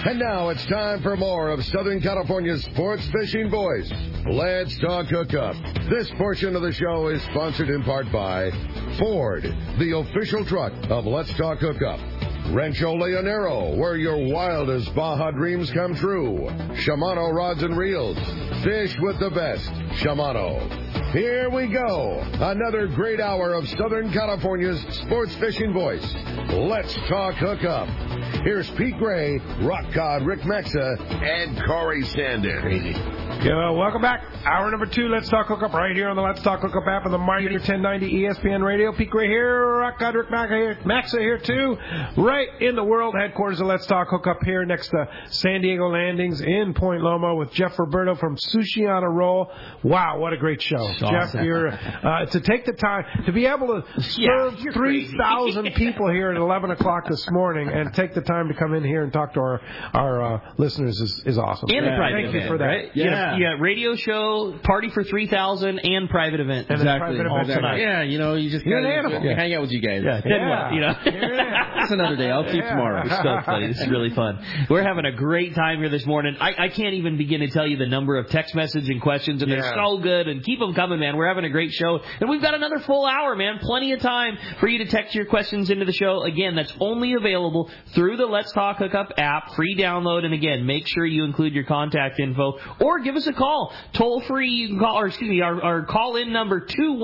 And now it's time for more of Southern California's sports fishing voice. Let's talk hookup. This portion of the show is sponsored in part by Ford, the official truck of Let's Talk Hookup. Rancho Leonero, where your wildest Baja dreams come true. Shimano Rods and Reels. Fish with the best. Shimano. Here we go. Another great hour of Southern California's sports fishing voice. Let's Talk Hookup. Here's Pete Gray, Rock God Rick Maxa, and Corey Sandin. Welcome back. Hour number 2, Let's Talk Hookup, right here on the Let's Talk Hookup app of the Mighty 1090 ESPN Radio. Pete Gray here, Rock God Rick Maxa here too, right in the world headquarters of Let's Talk Hookup here next to San Diego Landings in Point Loma with Jeff Roberto from Sushi on a Roll. Wow, what a great show. Awesome. Jeff, you're, to take the time, to be able to serve 3,000 people here at 11 o'clock this morning and take the time to come in here and talk to our listeners is awesome. And a private Thank you for that. Right? Yeah, radio show, party for 3,000, and private event. And exactly. Yeah, you just got to hang out with you guys. That's another day. I'll see you tomorrow. It's so funny. This is really fun. We're having a great time here this morning. I can't even begin to tell you the number of text messages and questions, and they're so good. And keep them coming, man. We're having a great show. And we've got another full hour, man. Plenty of time for you to text your questions into the show. Again, that's only available through the Let's Talk Hookup app, free download. And again, make sure you include your contact info or give us a call. Toll free, you can call, our call-in number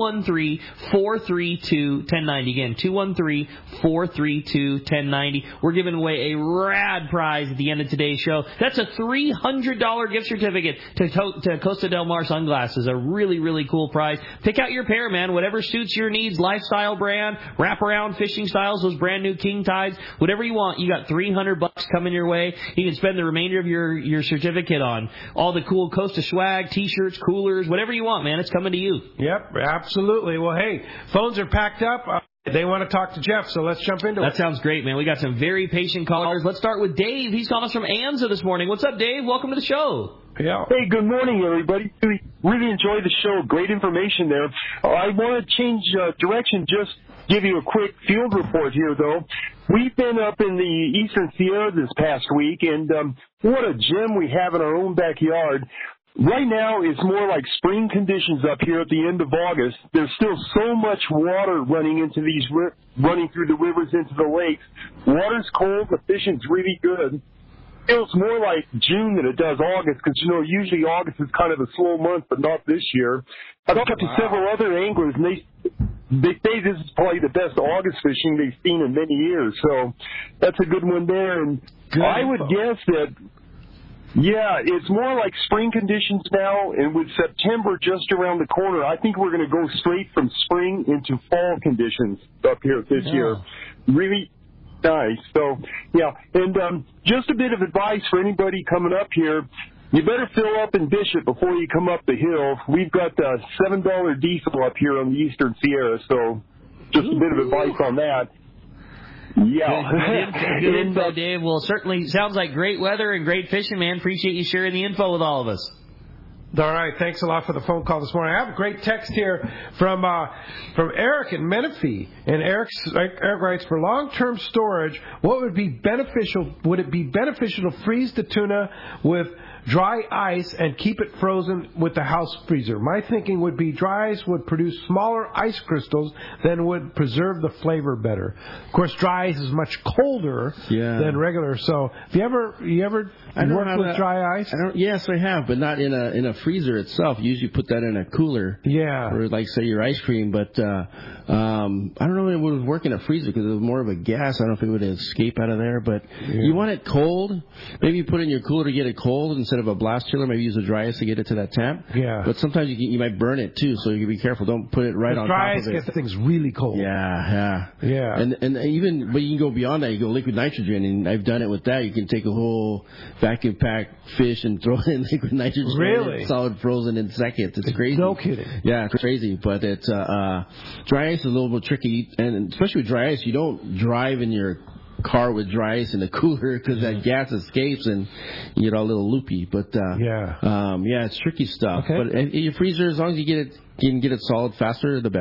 213-432-1090. Again, 213-432-1090. We're giving away a rad prize at the end of today's show. That's a $300 gift certificate to Costa Del Mar sunglasses. A really, really cool prize. Pick out your pair, man. Whatever suits your needs. Lifestyle brand, wraparound fishing styles, those brand new king tides, whatever you want. You got $300 coming your way. You can spend the remainder of your certificate on all the cool Costa swag, t-shirts, coolers, whatever you want, man. It's coming to you. Yep, absolutely. Well, hey, phones are packed up. They want to talk to Jeff, so let's jump into it. That sounds great, man. We got some very patient callers. Let's start with Dave. He's calling us from Anza this morning. What's up, Dave? Welcome to the show. Yeah. Hey, good morning, everybody. Really enjoyed the show. Great information there. I want to change direction, just give you a quick field report here, though. We've been up in the Eastern Sierra this past week, and what a gem we have in our own backyard. Right now, it's more like spring conditions up here at the end of August. There's still so much water running into these, running through the rivers into the lakes. Water's cold, the fishing's really good. Feels more like June than it does August, because, usually August is kind of a slow month, but not this year. I talked to several other anglers, and they say this is probably the best August fishing they've seen in many years. So that's a good one there. And I would guess that, it's more like spring conditions now, and with September just around the corner, I think we're going to go straight from spring into fall conditions up here this year. Really nice. So, and just a bit of advice for anybody coming up here. You better fill up in Bishop before you come up the hill. We've got $7 diesel up here on the Eastern Sierra, so just a bit of advice on that. Yeah. Good info, Dave. Well, certainly sounds like great weather and great fishing, man. Appreciate you sharing the info with all of us. All right, thanks a lot for the phone call this morning. I have a great text here from Eric in Menifee, and Eric writes, for long-term storage, what would be beneficial? Would it be beneficial to freeze the tuna with dry ice and keep it frozen with the house freezer? My thinking would be dry ice would produce smaller ice crystals than would preserve the flavor better. Of course, dry ice is much colder than regular. So, have you ever worked with dry ice? Yes, I have, but not in a freezer itself. You usually put that in a cooler. Yeah. Or like say your ice cream, but I don't know if it would work in a freezer because it was more of a gas. I don't know if it would escape out of there, but you want it cold. Maybe you put it in your cooler to get it cold instead of a blast chiller. Maybe use a dry ice to get it to that temp. Yeah. But sometimes you might burn it too, so you be careful. Don't put it right on top of it. Dry ice gets things really cold. Yeah. And even, but you can go beyond that. You go liquid nitrogen, and I've done it with that. You can take a whole vacuum pack fish and throw it in liquid nitrogen. Really? Solid frozen in seconds. It's crazy. No kidding. Yeah, it's crazy. But it's dry ice is a little bit tricky, and especially with dry ice, you don't drive in your car with dry ice in the cooler because that gas escapes and you get all a little loopy. But it's tricky stuff. Okay. But in your freezer, as long as you can get it solid faster, the better.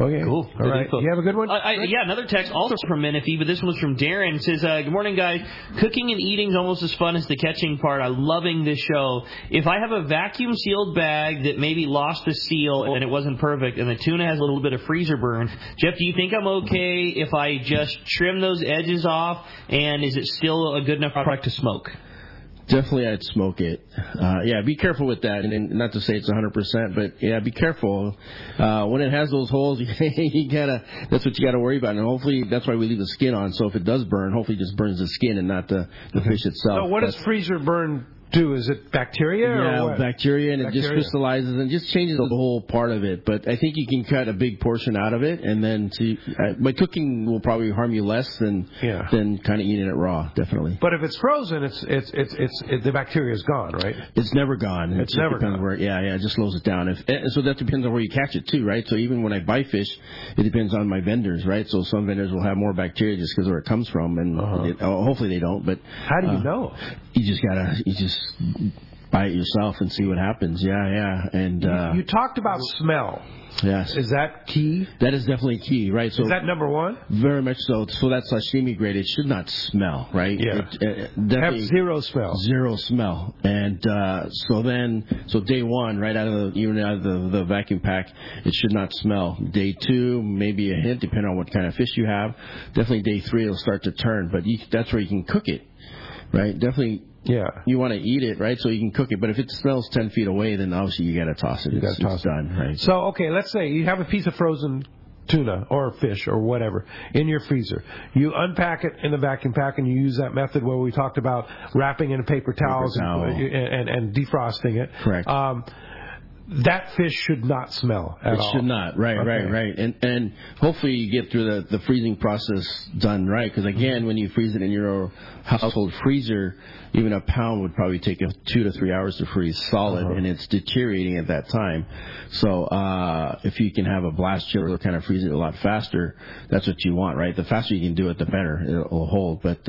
Okay. Cool. All right. You have a good one? Yeah, another text also from Menifee, but this one's from Darren. It says, good morning, guys. Cooking and eating is almost as fun as the catching part. I'm loving this show. If I have a vacuum-sealed bag that maybe lost the seal and it wasn't perfect, and the tuna has a little bit of freezer burn, Jeff, do you think I'm okay if I just trim those edges off, and is it still a good enough product to smoke? Definitely, I'd smoke it. Yeah, be careful with that. And not to say it's 100%, but yeah, be careful. When it has those holes, that's what you gotta worry about. And hopefully, that's why we leave the skin on. So if it does burn, hopefully, it just burns the skin and not the fish itself. So what does freezer burn do? Is it bacteria or what? Bacteria, and it just crystallizes and just changes the whole part of it. But I think you can cut a big portion out of it, and then by cooking will probably harm you less than kind of eating it raw, definitely. But if it's frozen, it's the bacteria is gone, right? It's never gone. It's never gone. It just slows it down. So that depends on where you catch it too, right? So even when I buy fish, it depends on my vendors, right? So some vendors will have more bacteria just because of where it comes from, and hopefully they don't. But how do you know? You just buy it yourself and see what happens. Yeah. And you talked about smell. Yes. Is that key? That is definitely key, right? So is that number one? Very much so. So that's sashimi grade. It should not smell, right? Yeah. Have zero smell. Zero smell. And so day one, right out of the vacuum pack, it should not smell. Day two, maybe a hint, depending on what kind of fish you have. Definitely day three, it'll start to turn. But that's where you can cook it, right? Definitely. Yeah. You want to eat it, right? So you can cook it. But if it smells 10 feet away, then obviously you got to toss it. It's done, right? So, okay, let's say you have a piece of frozen tuna or fish or whatever in your freezer. You unpack it in the vacuum pack and you use that method where we talked about wrapping in paper towels and defrosting it. Correct. That fish should not smell at all. It should not. Right. And hopefully you get through the freezing process done right. Because, again, when you freeze it in your household freezer, even a pound would probably take 2 to 3 hours to freeze solid, and it's deteriorating at that time. So if you can have a blast chiller kind of freeze it a lot faster, that's what you want, right? The faster you can do it, the better it'll hold. But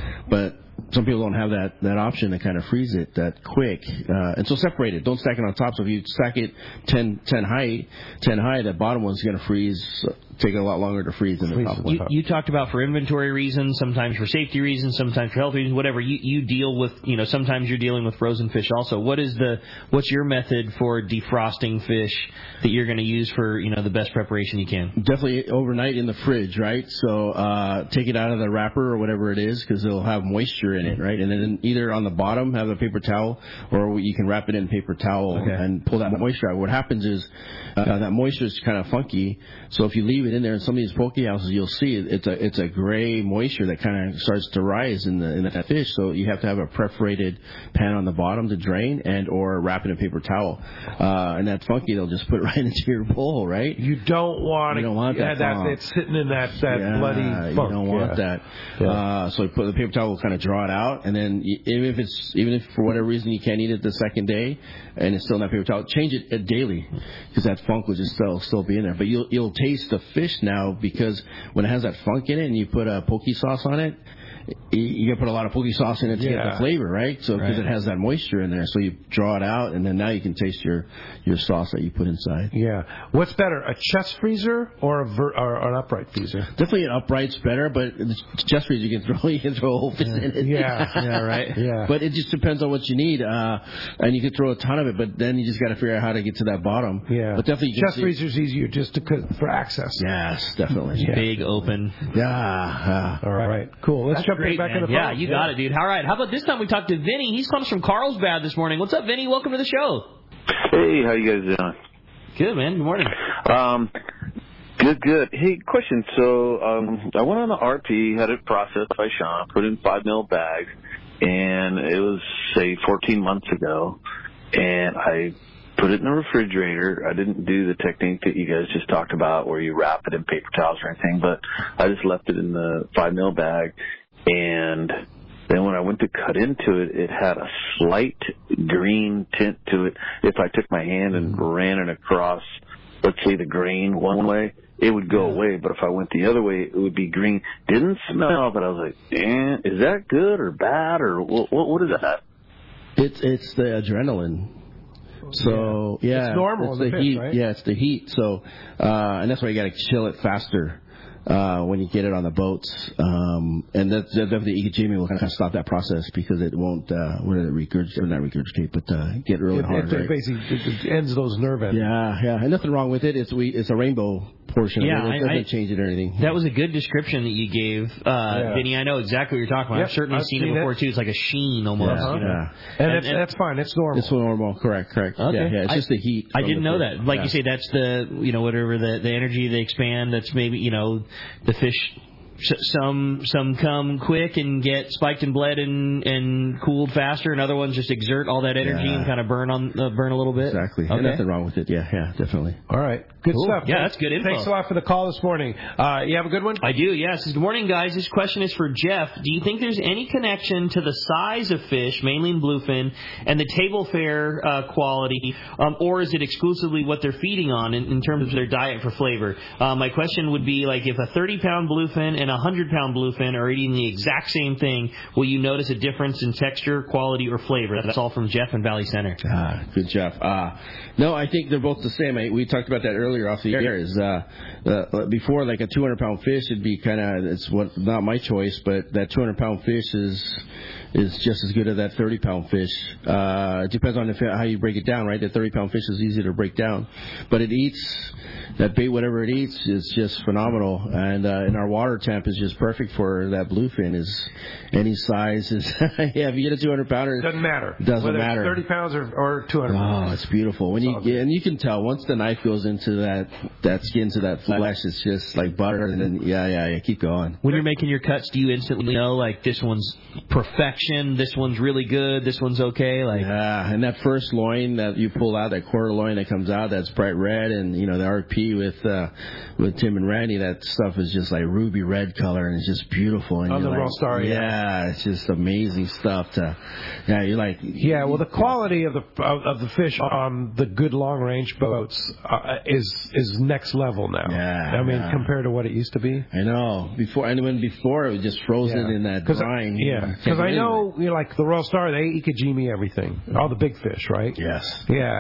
some people don't have that option to kind of freeze it that quick. And so separate it. Don't stack it on top. So if you stack it 10 high, that bottom one's going to freeze, take a lot longer to freeze than the top one. You talked about for inventory reasons, sometimes for safety reasons, sometimes for health reasons, whatever. You deal with, sometimes you're dealing with frozen fish also. What's your method for defrosting fish that you're going to use for, the best preparation you can? Definitely overnight in the fridge, right? So take it out of the wrapper or whatever it is, because it'll have moisture in it, right? And then either on the bottom have a paper towel, or you can wrap it in paper towel and pull that moisture out. What happens is that moisture is kind of funky, so if you leave it in there in some of these poke houses, you'll see it's a gray moisture that kind of starts to rise in that fish. So you have to have a perforated pan on the bottom to drain, and or wrap it in paper towel. And that funky, they'll just put it right into your bowl, right? You don't want that it's sitting in that bloody funk. You don't want that. Yeah. So you put the paper towel, will kind of draw it out, and then even if for whatever reason you can't eat it the second day, and it's still in that paper towel, change it daily, because that funk will just still be in there. But you'll taste the fish now, because when it has that funk in it and you put a poke sauce on it, you can put a lot of poke sauce in it to get the flavor, right? So because it has that moisture in there, so you draw it out, and then now you can taste your sauce that you put inside. Yeah. What's better, a chest freezer or an upright freezer? Definitely an upright's better, but the chest freezer you can throw a whole fish in it. Yeah, right. Yeah. But it just depends on what you need, and you can throw a ton of it, but then you just got to figure out how to get to that bottom. Yeah. But definitely chest freezer's easier just for access. Yes, definitely. Big open. Yeah. All right. Cool. Let's jump back in the phone. Yeah, you got it, dude. All right. How about this time we talked to Vinny? He's calling us from Carlsbad this morning. What's up, Vinny? Welcome to the show. Hey, how you guys doing? Good, man. Good morning. Good. Hey, question. So I went on the RP, had it processed by Sean, put in 5 mil bags, and it was, say, 14 months ago, and I put it in the refrigerator. I didn't do the technique that you guys just talked about where you wrap it in paper towels or anything, but I just left it in the 5 mil bag, and then when I went to cut into it, it had a slight green tint to it. If I took my hand and ran it across, let's say, the grain one way, it would go away. But if I went the other way, it would be green. Didn't smell, but I was like, is that good or bad, or what is that? It's the adrenaline. So yeah, it's normal. It's the fish, heat. Right? Yeah, it's the heat. So and that's why you got to chill it faster. When you get it on the boats, and that's definitely Ikejime will kind of stop that process because it won't, not regurgitate, but get really hard. It basically it ends those nerve ends. Yeah, and nothing wrong with it. It's a rainbow portion. Yeah, of it. It doesn't change it or anything. That was a good description that you gave, Vinny. I know exactly what you're talking about. Yep, I've certainly seen it before too. It's like a sheen almost. Yeah, you know? And that's fine. It's normal. It's normal. Correct. Okay. Yeah. It's just the heat. I didn't know that. Like you say, that's the whatever the energy they expand. That's maybe the fish. Some come quick and get spiked and bled and cooled faster, and other ones just exert all that energy and kind of burn a little bit. Exactly. Okay. And nothing wrong with it. Yeah, definitely. All right. Good stuff. Yeah, that's good info. Thanks a lot for the call this morning. You have a good one? I do, yes. Good morning, guys. This question is for Jeff. Do you think there's any connection to the size of fish, mainly in bluefin, and the table fare quality, or is it exclusively what they're feeding on in terms of their diet for flavor? My question would be, like, if a 30-pound bluefin and a 100-pound bluefin are eating the exact same thing, will you notice a difference in texture, quality, or flavor? That's all from Jeff in Valley Center. Good, Jeff. No, I think they're both the same. We talked about that earlier off the air. Is before, like a 200-pound fish would be it's not my choice, but that 200-pound fish is just as good as that 30-pound fish. It depends on how you break it down, right? The 30-pound fish is easy to break down, but it eats. That bait, whatever it eats, is just phenomenal, and our water temp is just perfect for that bluefin. Is any size if you get a 200-pounder, doesn't matter. Doesn't matter. Whether it's 30 pounds or 200 pounds. Oh, it's beautiful and you can tell once the knife goes into that skin to that flesh, it's just like butter. And then yeah, keep going. When you're making your cuts, do you instantly know, like, this one's perfection, this one's really good, this one's okay? Like, yeah, and that first loin that you pull out, that quarter loin that comes out, that's bright red, and the RP with Tim and Randy, that stuff is just like ruby red color, and it's just beautiful. And on the Royal Star, yeah, it's just amazing stuff. You're like, yeah. Well, the quality of the fish on the good long range boats is next level now. Yeah, I mean, compared to what it used to be. I know. Before it was just frozen in that brine. Yeah, because I know, like the Royal Star, they Ikejime everything, all the big fish, right? Yes. Yeah,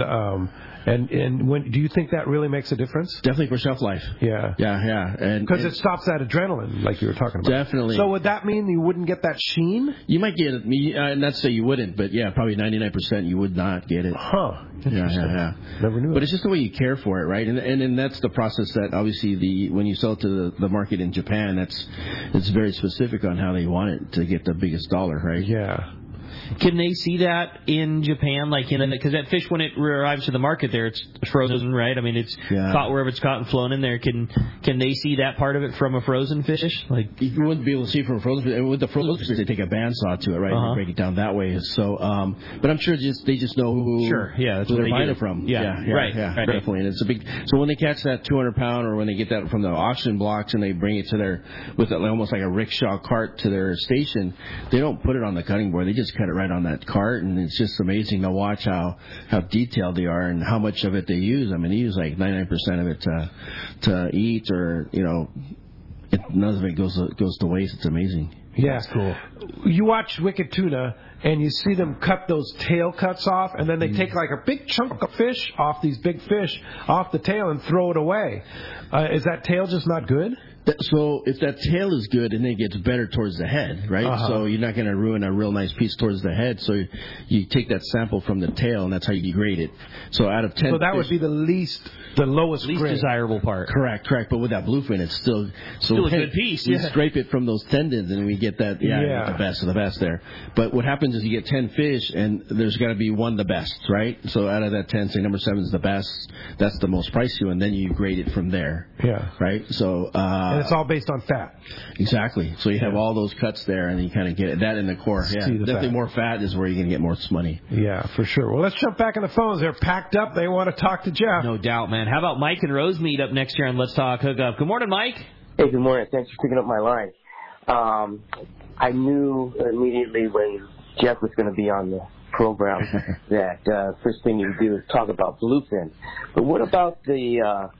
and when do you think that really makes a difference? Definitely for shelf life. Yeah. And because it stops that adrenaline, like you were talking about. Definitely. So would that mean you wouldn't get that sheen? You might get it. Not to say you wouldn't, but yeah, probably 99% you would not get it. Huh. Yeah. Never knew. But it's just the way you care for it, right? And that's the process that obviously when you sell it to the market in Japan, it's very specific on how they want it to get the biggest dollar, right? Yeah. Can they see that in Japan? Like, because that fish, when it arrives to the market there, it's frozen, right? I mean, it's caught wherever it's caught and flown in there. Can they see that part of it from a frozen fish? Like, you wouldn't be able to see from a frozen fish. With the frozen fish, they take a bandsaw to it, right? And break it down that way. So, but I'm sure they just know who that's who where they're buying it from. Right, definitely. And it's a big. So when they catch that 200-pound, or when they get that from the auction blocks and they bring it to with almost like a rickshaw cart to their station, they don't put it on the cutting board. They just cut it right on that cart, and it's just amazing to watch how detailed they are and how much of it they use. I mean, they use like 99% of it to eat, or none of it goes to waste. It's amazing. Yeah, that's cool. You watch Wicked Tuna, and you see them cut those tail cuts off, and then they take like a big chunk of fish off these big fish off the tail and throw it away. Is that tail just not good? So if that tail is good, and then it gets better towards the head, right? So you're not going to ruin a real nice piece towards the head. So you take that sample from the tail, and that's how you grade it. So out of 10, so that would be the lowest desirable part. Correct. But with that bluefin, it's still a good piece. We scrape it from those tendons, and we get that. The best of the best there. But what happens is you get 10 fish, and there's got to be one the best, right? So out of that 10, say number 7 is the best. That's the most pricey, and then you grade it from there. Yeah. Right. So. And it's all based on fat. Exactly. So you have all those cuts there, and you kind of get it. That in the core. Definitely more fat is where you're going to get more money. Yeah, for sure. Well, let's jump back in the phones. They're packed up. They want to talk to Jeff. No doubt, man. How about Mike and Rosemead up next year on Let's Talk Hookup? Good morning, Mike. Hey, good morning. Thanks for picking up my line. I knew immediately when Jeff was going to be on the program that first thing you do is talk about bluefin. But what about the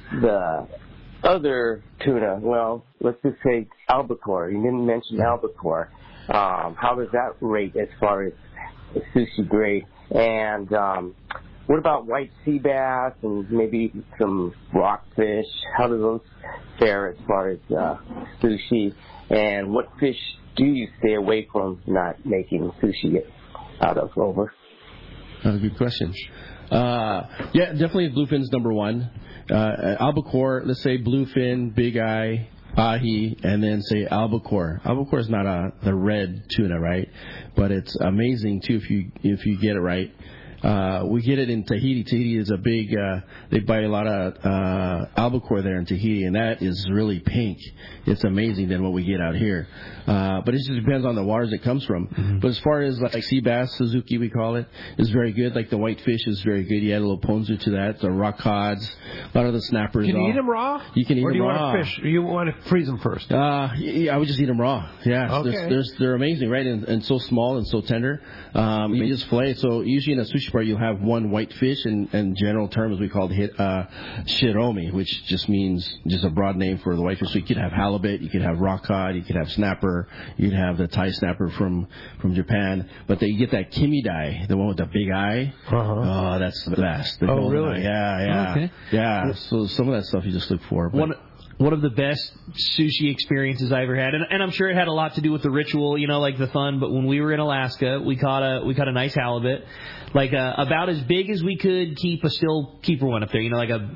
other tuna? Well, let's just say albacore. You didn't mention albacore. How does that rate as far as sushi grade? And what about white sea bass and maybe some rockfish? How do those fare as far as sushi? And what fish do you stay away from not making sushi out of, over? Good question. Yeah, definitely bluefin's number one. Albacore, let's say bluefin, big eye, ahi, and then say albacore. Albacore is not the red tuna, right? But it's amazing too if you get it right. We get it in Tahiti. Tahiti is a big, they buy a lot of albacore there in Tahiti, and that is really pink. It's amazing than what we get out here. But it just depends on the waters it comes from. Mm-hmm. But as far as like sea bass, Suzuki we call it, is very good. Like the whitefish is very good. You add a little ponzu to that. The rock cods, a lot of the snappers. Can you eat them raw? You can eat them Or raw. do you want to fish? Or you want to freeze them first? Yeah, I would just eat them raw. Yeah, okay. They're amazing, right? And so small and so tender. You just fillet it. So usually in a sushi bar you'll have one whitefish, and in general terms we call it shiromi, which just means just a broad name for the whitefish. So you could have halibut, you could have rock cod, you could have snapper, you could have the Thai snapper from Japan. But then you get that kimidai, the one with the big eye. Uh-huh. Oh, that's the best. Oh, really? Yeah. Okay. Yeah. So some of that stuff you just look for. But one of the best sushi experiences I ever had, and I'm sure it had a lot to do with the ritual, like the fun. But when we were in Alaska, we caught a nice halibut, like about as big as we could keep a still keeper one up there, like a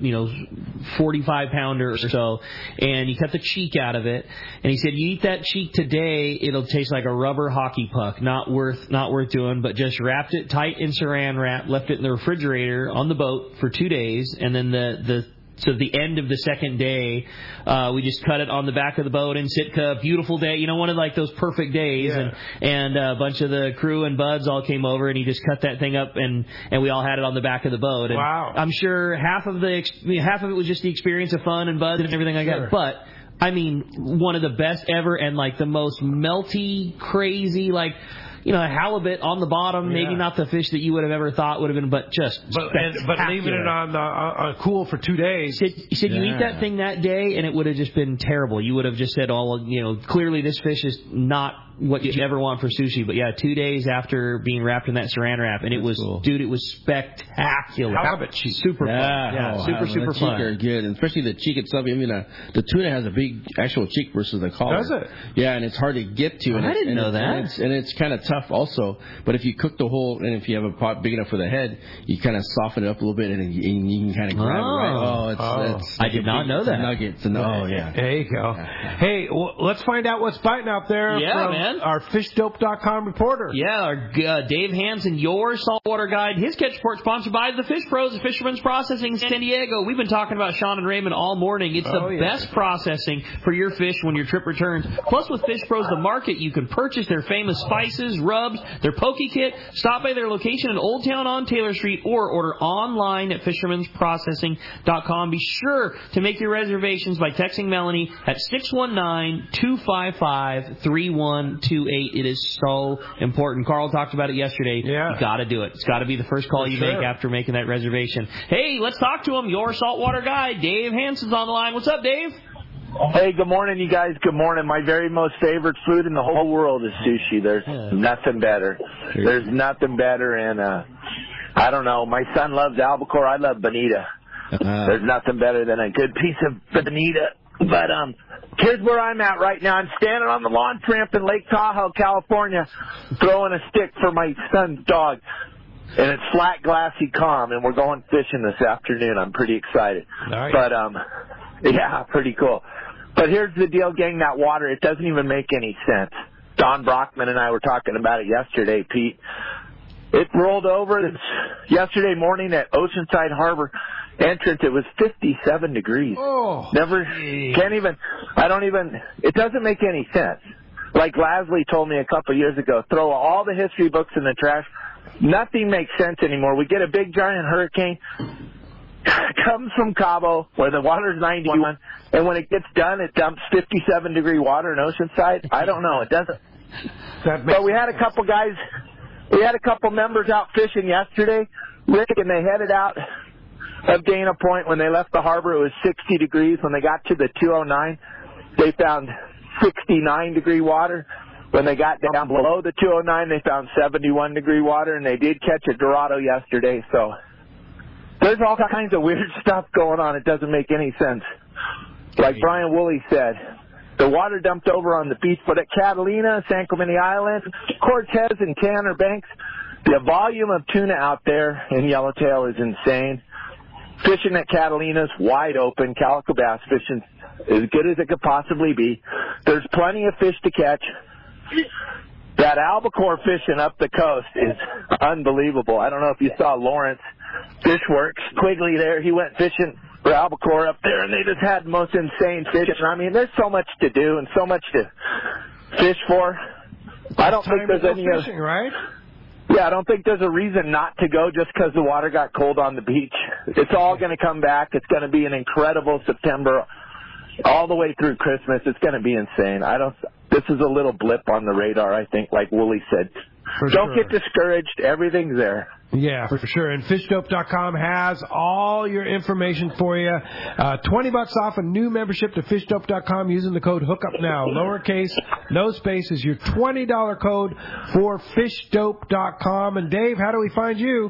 45 pounder or so. And he cut the cheek out of it, and he said, "You eat that cheek today, it'll taste like a rubber hockey puck. Not worth doing." But just wrapped it tight in Saran wrap, left it in the refrigerator on the boat for 2 days, and then So at the end of the second day, we just cut it on the back of the boat in Sitka. Beautiful day, one of like those perfect days. Yeah. And a bunch of the crew and buds all came over, and he just cut that thing up, and we all had it on the back of the boat. And wow! I'm sure half of it was just the experience of fun and buds and everything like that. But I mean, one of the best ever, and like the most melty, crazy, like. A halibut on the bottom, maybe not the fish that you would have ever thought would have been, but leaving it on cool for 2 days. He said you eat that thing that day, and it would have just been terrible. You would have just said, clearly this fish is not what you ever want for sushi. But 2 days after being wrapped in that Saran wrap, and it was, cool. Dude, it was spectacular. Halibut cheek. Super fun. Yeah, super fun. Are good, and especially the cheek itself. I mean, the tuna has a big actual cheek versus the collar. Does it? Yeah, and it's hard to get to. I didn't know that. And it's kind of tough also. But if you cook the whole, and if you have a pot big enough for the head, you kind of soften it up a little bit, and you can kind of grab it. Right? It's I did not know that. Nuggets. Yeah. There you go. Yeah. Hey, let's find out what's biting out there from our FishDope.com reporter. Yeah, our Dave Hansen, your saltwater guide. His catch report sponsored by the Fish Pros of Fisherman's Processing San Diego. We've been talking about Sean and Raymond all morning. It's the best processing for your fish when your trip returns. Plus, with Fish Pros, the market, you can purchase their famous spices, rubs, their poke kit. Stop by their location in Old Town on Taylor Street or order online at fishermansprocessing.com. Be sure to make your reservations by texting Melanie at 619-255-3128. It is so important. Carl talked about it yesterday. Yeah. You got to do it. It's got to be the first call you make after making that reservation. Hey, let's talk to him. Your saltwater guy, Dave Hansen's on the line. What's up, Dave? Hey, good morning, you guys. Good morning. My very most favorite food in the whole world is sushi. There's nothing better. There's nothing better. And, I don't know. My son loves albacore. I love bonita. There's nothing better than a good piece of bonita. But, here's where I'm at right now. I'm standing on the launch ramp in Lake Tahoe, California, throwing a stick for my son's dog. And it's flat, glassy, calm, and we're going fishing this afternoon. I'm pretty excited. Nice. But, yeah, pretty cool. But here's the deal, gang, that water, it doesn't even make any sense. Don Brockman and I were talking about it yesterday, Pete. It rolled over yesterday morning at Oceanside Harbor entrance. It was 57 degrees. Oh, it doesn't make any sense. Like Lasley told me a couple years ago, throw all the history books in the trash. Nothing makes sense anymore. We get a big giant hurricane. Comes from Cabo, where the water's 91, and when it gets done, it dumps 57-degree water in Oceanside. I don't know. It doesn't. But we had a couple members out fishing yesterday, Rick, and they headed out of Dana Point. When they left the harbor, it was 60 degrees. When they got to the 209, they found 69-degree water. when they got down below the 209, they found 71-degree water, and they did catch a Dorado yesterday. So there's all kinds of weird stuff going on. It doesn't make any sense. Like Brian Woolley said, the water dumped over on the beach, but at Catalina, San Clemente Island, Cortez, and Tanner Banks, the volume of tuna out there in Yellowtail is insane. Fishing at Catalina's wide open. Calico bass fishing as good as it could possibly be. There's plenty of fish to catch. That albacore fishing up the coast is unbelievable. I don't know if you saw Lawrence Fishworks, Quigley there. He went fishing for albacore up there, and they just had the most insane fishing. I mean, there's so much to do and so much to fish for. I don't think there's any fishing, right? Yeah, I don't think there's a reason not to go just because the water got cold on the beach. It's all going to come back. It's going to be an incredible September all the way through Christmas. It's going to be insane. This is a little blip on the radar, I think, like Woolley said. Don't get discouraged. Everything's there. Yeah, for sure. And FishDope.com has all your information for you. $20 off a new membership to FishDope.com using the code HOOKUPNOW. Lowercase, no spaces. Your $20 code for FishDope.com. And Dave, how do we find you?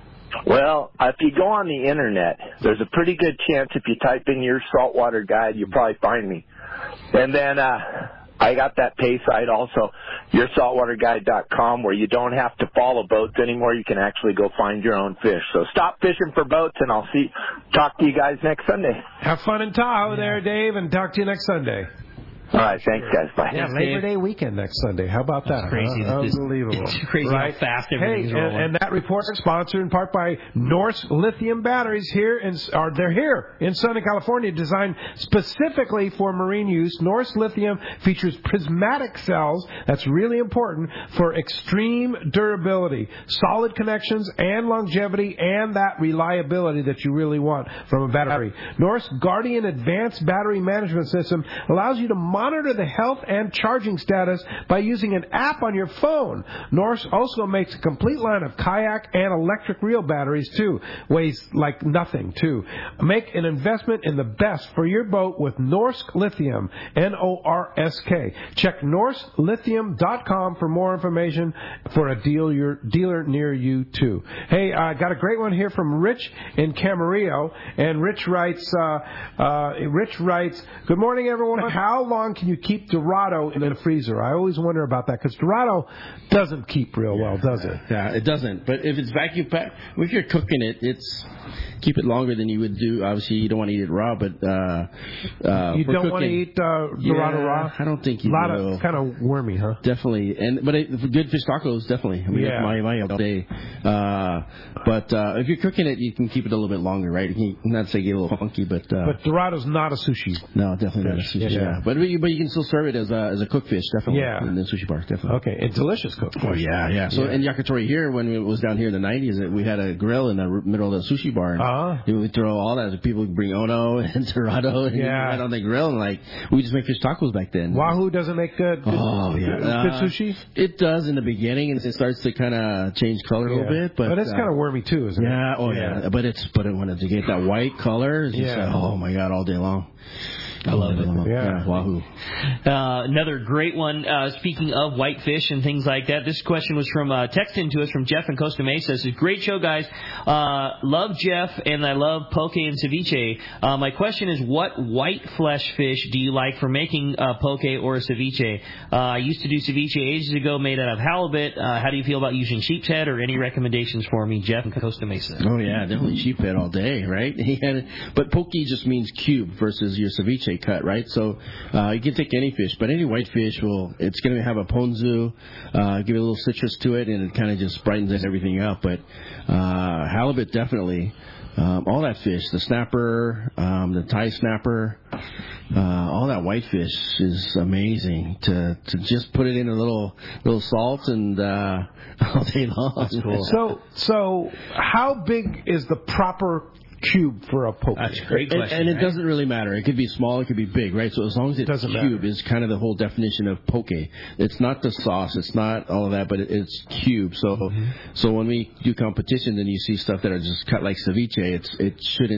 Well, if you go on the Internet, there's a pretty good chance if you type in your saltwater guide, you'll probably find me. And then I got that pay site also, yoursaltwaterguide.com, where you don't have to follow boats anymore. You can actually go find your own fish. So stop fishing for boats, and I'll talk to you guys next Sunday. Have fun in Tahoe there, Dave, and talk to you next Sunday. All right, thanks, guys. Bye. Yeah, Labor Day weekend next Sunday. How about that? That's crazy. Unbelievable. It's crazy how fast everything's rolling. And that report is sponsored in part by Norse Lithium Batteries they're here in Southern California, designed specifically for marine use. Norse Lithium features prismatic cells, that's really important, for extreme durability, solid connections, and longevity, and that reliability that you really want from a battery. Norse Guardian Advanced Battery Management System allows you to monitor the health and charging status by using an app on your phone. Norse also makes a complete line of kayak and electric reel batteries, too. Weighs like nothing, too. Make an investment in the best for your boat with Norsk Lithium, Norsk. Check NorseLithium.com for more information for a dealer near you, too. Hey, I got a great one here from Rich in Camarillo, and Rich writes, good morning, everyone. How long can you keep Dorado in the freezer? I always wonder about that, because Dorado doesn't keep real well, does it? Yeah, it doesn't. But if it's vacuum packed, if you're cooking it, keep it longer than you would do. Obviously, you don't want to eat it raw, but you don't want to eat Dorado raw. I don't think you will. It's kind of wormy, huh? Definitely, but for good fish tacos, definitely. I mean, my all day. But if you're cooking it, you can keep it a little bit longer, right? You can not say get a little funky, but Dorado's not a sushi. No, definitely not a sushi. Yeah. But you can still serve it as a cooked fish, definitely. Yeah. In the sushi bar, definitely. Okay, and delicious cooked fish. Oh yeah. So in Yakitori here, when it was down here in the 90s, we had a grill in the middle of the sushi bar. And we throw all that. People bring Ono and Dorado and right on the grill, and we just make fish tacos back then. Wahoo doesn't make good. Good sushi. It does in the beginning, and it starts to kind of change color a little bit. But it's kind of wormy too, isn't it? Yeah. Oh yeah. But when it get that white color, it's just oh my god, all day long. I love it. Yeah. Wahoo. Another great one. Speaking of whitefish and things like that, this question was from text in to us from Jeff in Costa Mesa. It says, great show, guys. Love Jeff, and I love poke and ceviche. My question is, what white flesh fish do you like for making poke or a ceviche? I used to do ceviche ages ago, made out of halibut. How do you feel about using sheep's head, or any recommendations for me, Jeff in Costa Mesa? Oh, yeah, definitely sheep's head all day, right? But poke just means cube versus your ceviche cut, right? So you can take any fish, but any white fish it's going to have a ponzu, give it a little citrus to it, and it kind of just brightens everything up. But halibut, definitely. All that fish, the snapper, the Thai snapper, all that whitefish is amazing to just put it in a little salt and all day long. That's cool. So how big is the proper cube for a poke? That's a great question. And it doesn't really matter. It could be small, it could be big, right? So as long as it's cube is kind of the whole definition of poke. It's not the sauce, it's not all of that, but it's cube. So when we do competitions and you see stuff that are just cut like ceviche, it shouldn't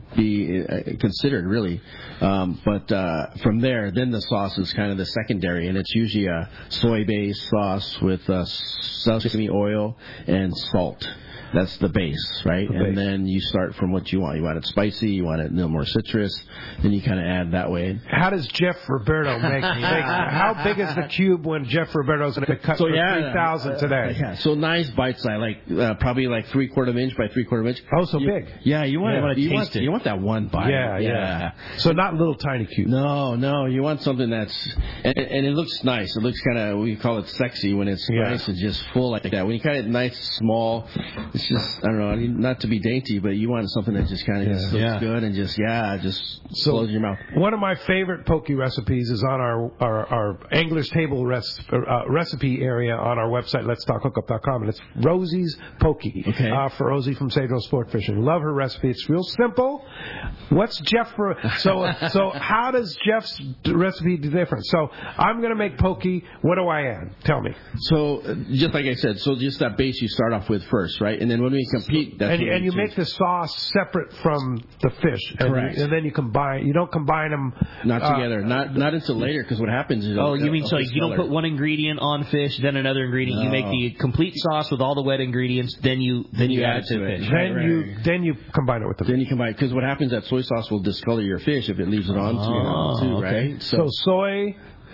be considered, really. But from there, then the sauce is kind of the secondary, and it's usually a soy-based sauce with sesame oil and salt. That's the base, right? And then you start from what you want. You want it spicy, you want it a little more citrus, then you kind of add that way. How does Jeff Roberto make how big is the cube when Jeff Roberto's going to cut for 3,000 today? Yeah, so nice bite size, like probably like 3/4 inch by 3/4 inch. Oh, so big. Yeah, you want to taste it. You want that one bite. Yeah. So not little tiny cubes. No, you want something that's and it looks nice. It looks kind of, we call it sexy when it's nice and just full like that. When you cut it nice, small, it's just, I don't know, not to be dainty, but you want something that just kind of just looks good and just blows your mouth. One of my favorite poke recipes is on our Angler's Table recipe area on our website, letstalkhookup.com, and it's Rosie's Poke. For Rosie from Cedro Sport Fishing. Love her recipe. It's real simple. What's Jeff for? So how does Jeff's recipe different? So I'm going to make poke. What do I add? Tell me. So just like I said, so just that base you start off with first, right? And then when we compete, that's and you make the sauce separate from the fish. Correct. And then you don't combine them. Not together. Not until later, because what happens is... Oh, you mean so you don't put one ingredient on fish, then another ingredient. No. You make the complete sauce with all the wet ingredients, then you add it to the fish. Then you combine it with the fish. Then you combine, because what happens, that soy sauce will discolor your fish if it leaves it on too, right? So soy,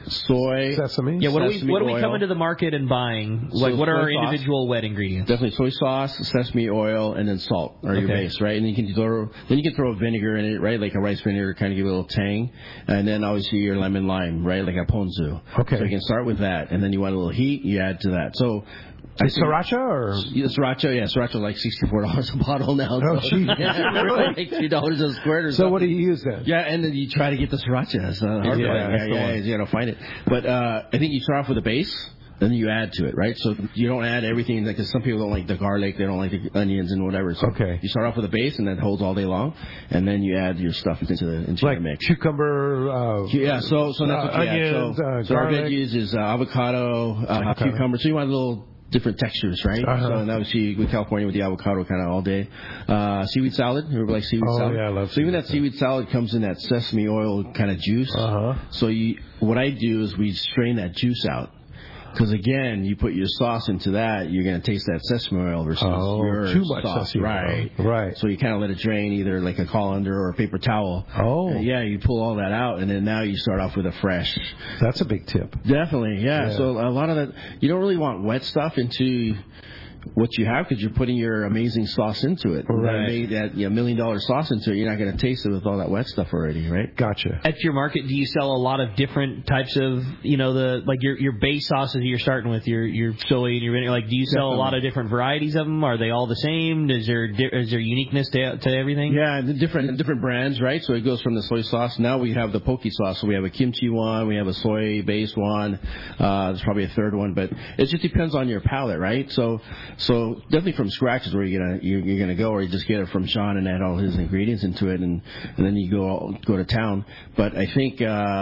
sesame. Yeah, what are we coming to the market and buying? Like, what are our individual wet ingredients? Definitely soy sauce, sesame oil, and then salt are your base, right? And you can throw vinegar in it, right? Like a rice vinegar, kind of give it a little tang. And then obviously your lemon lime, right? Like a ponzu. Okay. So you can start with that, and then you want a little heat, you add to that. So. Sriracha or? Sriracha, Sriracha like $64 a bottle now. Oh, geez. Really? Like $3 a square or something. So what do you use then? Yeah, and then you try to get the Sriracha. It's hard to find. You got to find it. But I think you start off with a base, then you add to it, right? So you don't add everything, because some people don't like the garlic, they don't like the onions and whatever. So you start off with a base, and that holds all day long, and then you add your stuff into your mix. Cucumber, so that's what onions, so our veggies is avocado, cucumber. So you want a little different textures, right? So and obviously with California with the avocado kind of all day. Seaweed salad, you like seaweed salad? Yeah, I love so even that seaweed salad comes in that sesame oil kind of juice. So what I do is we strain that juice out. Because again, you put your sauce into that, you're going to taste that sesame oil versus your too much sauce. Sesame oil. Right. So you kind of let it drain, either like a colander or a paper towel. You pull all that out, and then now you start off with a fresh. That's a big tip. Definitely, yeah. So a lot of that, you don't really want wet stuff into what you have, because you're putting your amazing sauce into it. Right. That $1 million sauce into it, you're not going to taste it with all that wet stuff already, right? Gotcha. At your market, do you sell a lot of different types of, your base sauces you're starting with, your soy and your vinegar? Like, do you sell a lot of different varieties of them? Are they all the same? Is there uniqueness to everything? Yeah, the different brands, right? So it goes from the soy sauce. Now we have the poke sauce. So we have a kimchi one, we have a soy-based one. There's probably a third one, but it just depends on your palate, right? So definitely from scratch is where you're gonna go, or you just get it from Sean and add all his ingredients into it, and then you go to town. But I think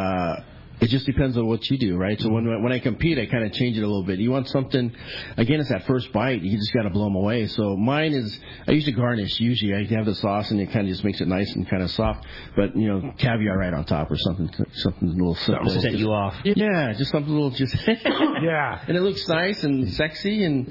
it just depends on what you do, right? So when I compete, I kind of change it a little bit. You want something, again, it's that first bite. You just got to blow them away. So mine is, I use a garnish. Usually I have the sauce, and it kind of just makes it nice and kind of soft. But, caviar right on top or something a little simple. That'll set you off. Yeah, just something a little yeah. And it looks nice and sexy, and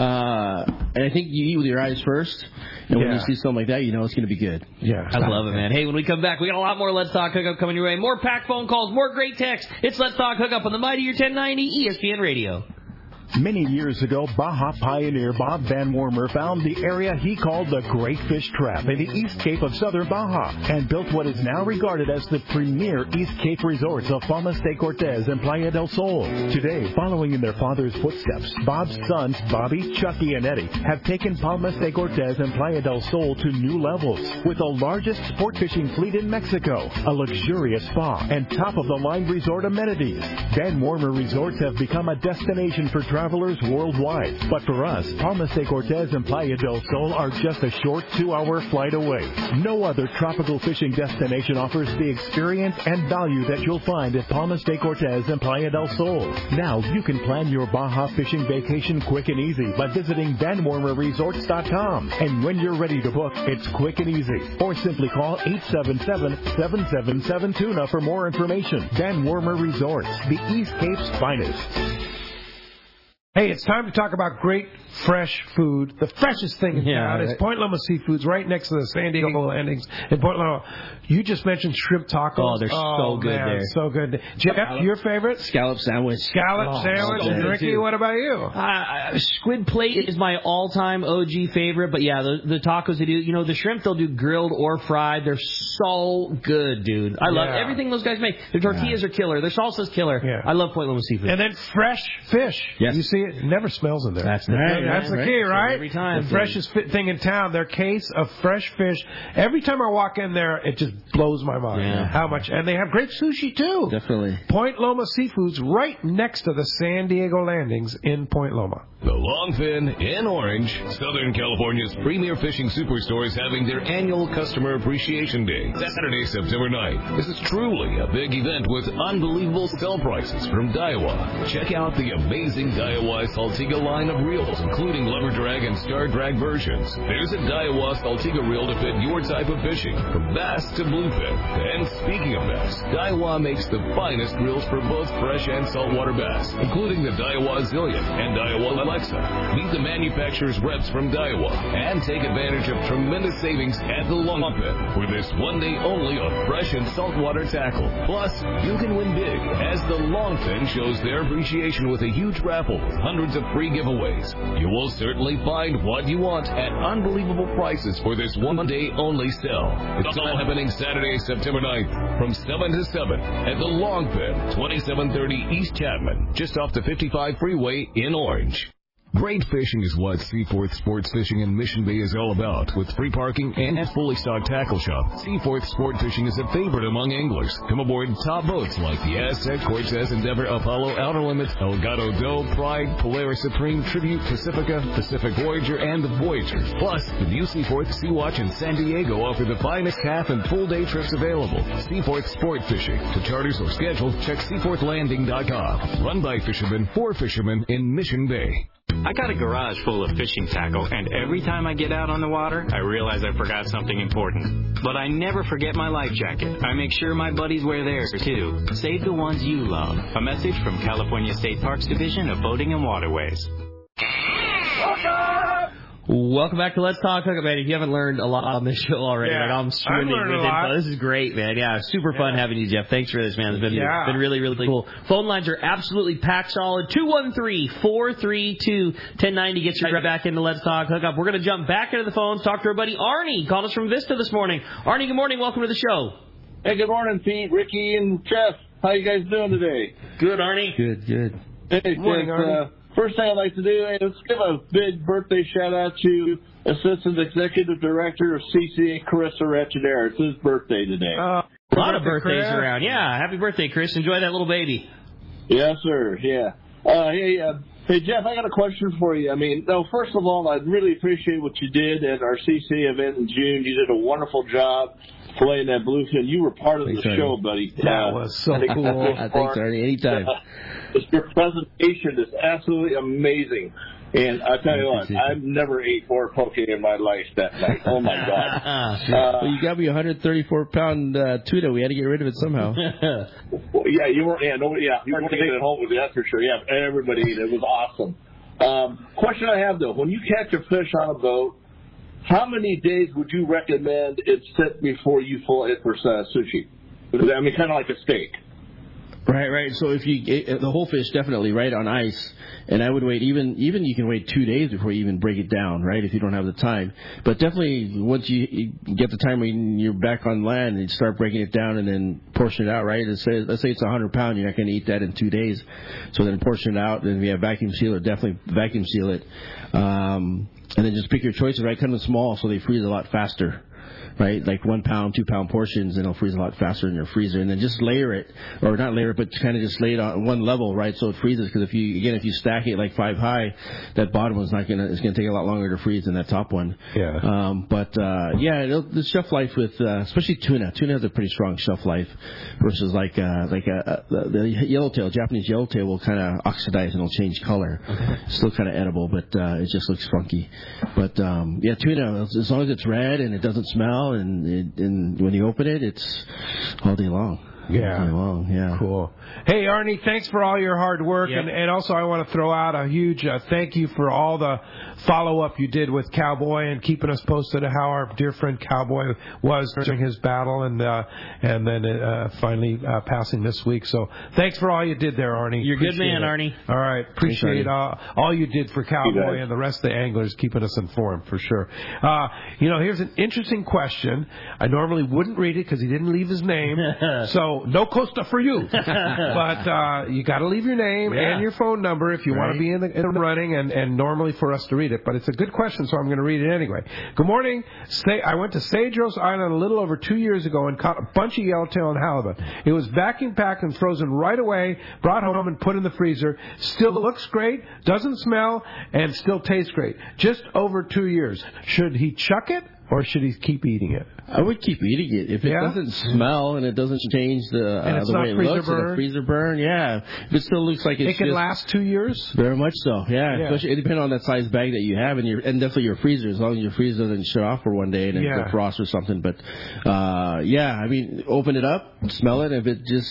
I think you eat with your eyes first. And when you see something like that, you know it's going to be good. Yeah. I love it, man. Hey, when we come back, we got a lot more Let's Talk Hookup coming your way. More packed phone calls, more great texts. It's Let's Talk Hookup on the Mightier 1090 ESPN Radio. Many years ago, Baja pioneer Bob Van Wormer found the area he called the Great Fish Trap in the East Cape of southern Baja and built what is now regarded as the premier East Cape resorts of Palmas de Cortez and Playa del Sol. Today, following in their father's footsteps, Bob's sons, Bobby, Chucky, and Eddie, have taken Palmas de Cortez and Playa del Sol to new levels with the largest sport fishing fleet in Mexico, a luxurious spa, and top-of-the-line resort amenities. Van Wormer Resorts have become a destination for travelers travelers worldwide. But for us, Palmas de Cortez and Playa del Sol are just a short 2-hour flight away. No other tropical fishing destination offers the experience and value that you'll find at Palmas de Cortez and Playa del Sol. Now you can plan your Baja fishing vacation quick and easy by visiting VanWarmerResorts.com. And when you're ready to book, it's quick and easy. Or simply call 877-777-TUNA for more information. Van Wormer Resorts, the East Cape's finest. Hey, it's time to talk about great fresh food. The freshest thing in town is Point Loma Seafoods, right next to the San Diego Landings in Point Loma. You just mentioned shrimp tacos. Oh, they're so good there. So good. Jeff, your favorite? Scallop sandwich. Scallop sandwich. So Ricky, what about you? Squid plate is my all-time OG favorite, but yeah, the tacos they do, you know, the shrimp they'll do grilled or fried. They're so good, dude. I love everything those guys make. Their tortillas are killer. Their salsa's killer. Yeah. I love Point Loma Seafood. And then fresh fish. Yes. You see it never smells in there. That's the thing. That's the key, right? Every time. The freshest thing in town, their case of fresh fish. Every time I walk in there, it just blows my mind. Yeah. How much. And they have great sushi, too. Definitely. Point Loma Seafoods, right next to the San Diego Landings in Point Loma. The Longfin in Orange, Southern California's premier fishing superstore, is having their annual Customer Appreciation Day, Saturday, September 9th. This is truly a big event with unbelievable sell prices from Daiwa. Check out the amazing Daiwa Saltiga line of reels, including Lever Drag and Star Drag versions. There's a Daiwa Saltiga reel to fit your type of fishing, from bass to bluefin. And speaking of bass, Daiwa makes the finest reels for both fresh and saltwater bass, including the Daiwa Zillion and Daiwa Alexa. Meet the manufacturer's reps from Daiwa and take advantage of tremendous savings at the Longfin for this one day only of fresh and saltwater tackle. Plus, you can win big as the Longfin shows their appreciation with a huge raffle with hundreds of free giveaways. You will certainly find what you want at unbelievable prices for this one day only sale. It's all happening Saturday, September 9th from 7 to 7 at the Longfin, 2730 East Chapman, just off the 55 freeway in Orange. Great fishing is what Seaforth Sports Fishing in Mission Bay is all about. With free parking and a fully stocked tackle shop, Seaforth Sport Fishing is a favorite among anglers. Come aboard top boats like the Aztec, Cortez, Endeavor, Apollo, Outer Limits, Elgato Doe, Pride, Polaris Supreme, Tribute, Pacifica, Pacific Voyager, and the Voyager. Plus, the new Seaforth, Sea-Watch, and San Diego offer the finest half and full day trips available. Seaforth Sport Fishing. To charters or schedule, check seaforthlanding.com. Run by fishermen for fishermen in Mission Bay. I got a garage full of fishing tackle, and every time I get out on the water, I realize I forgot something important. But I never forget my life jacket. I make sure my buddies wear theirs, too. Save the ones you love. A message from California State Parks Division of Boating and Waterways. Welcome back to Let's Talk Hookup, man. If you haven't learned a lot on this show already, yeah, I'm swimming with info. This is great, man. Yeah, super fun having you, Jeff. Thanks for this, man. It's been really, really cool. Phone lines are absolutely packed solid. 213-432-1090 gets you right back into Let's Talk Hookup. We're going to jump back into the phones, talk to our buddy Arnie. Called us from Vista this morning. Arnie, good morning. Welcome to the show. Hey, good morning, Pete, Ricky, and Jeff. How you guys doing today? Good, Arnie. Good. Hey, good morning, Arnie. First thing I'd like to do is give a big birthday shout-out to Assistant Executive Director of CCA, Carissa Rechinera. It's his birthday today. A lot of birthdays around. Yeah, happy birthday, Chris. Enjoy that little baby. Yes, sir. Yeah. Hey, Jeff, I got a question for you. I mean, first of all, I really appreciate what you did at our CCA event in June. You did a wonderful job playing that bluefin. You were part of the show, buddy. That was so cool. Thanks, Arnie. Anytime. Your presentation is absolutely amazing. And I tell you what, I've never ate more poke in my life that night. Oh, my God. Well, you got me 134-pound tuna. We had to get rid of it somehow. Well, yeah, you weren't taking it home with you, that's for sure. Yeah, everybody ate it. It was awesome. Question I have, though. When you catch a fish on a boat, how many days would you recommend it sit before you pull it for sushi? I mean, kind of like a steak. Right. So if you the whole fish, definitely right on ice, and I would wait even you can wait 2 days before you even break it down, right? If you don't have the time, but definitely once you get the time when you're back on land and you start breaking it down and then portion it out, right? Let's say it's 100 pound, you're not going to eat that in 2 days, so then portion it out. And if you have vacuum seal it, definitely vacuum seal it, and then just pick your choices, right? Cut them small so they freeze a lot faster. right? Like 1 pound, 2 pound portions, and it'll freeze a lot faster in your freezer. And then just layer it, or not layer it, but kind of just lay it on one level, right? So it freezes. Because if you stack it like 5 high, that bottom one's it's gonna take a lot longer to freeze than that top one. Yeah. The shelf life with especially tuna. Tuna has a pretty strong shelf life versus the yellowtail. Japanese yellowtail will kind of oxidize and it'll change color. Okay. Still kind of edible, but it just looks funky. But tuna, as long as it's red and it doesn't smell, and when you open it, it's all day long. Yeah. Cool. Hey, Arnie, thanks for all your hard work. Yep. And also I want to throw out a huge thank you for all the follow-up you did with Cowboy and keeping us posted of how our dear friend Cowboy was during his battle and then finally passing this week. So thanks for all you did there, Arnie. You're a good man, Arnie. All right. Appreciate all you did for Cowboy and the rest of the anglers, keeping us informed for sure. Here's an interesting question. I normally wouldn't read it because he didn't leave his name. So no Costa for you. But you got to leave your name and your phone number if you want to be in the running, and normally for us to read it. But it's a good question, so I'm going to read it anyway. Good morning. I went to Cedros Island a little over 2 years ago and caught a bunch of yellowtail and halibut. It was vacuum packed and frozen right away, brought home and put in the freezer. Still looks great, doesn't smell, and still tastes great. Just over 2 years. Should he chuck it? Or should he keep eating it? I would keep eating it. If it doesn't smell and it doesn't change the way it looks, and the freezer burn, if it still looks like it can last 2 years? Very much so, Especially, it depends on that size bag that you have and definitely your freezer, as long as your freezer doesn't shut off for one day and it's a frost or something. But, open it up, smell it. If it just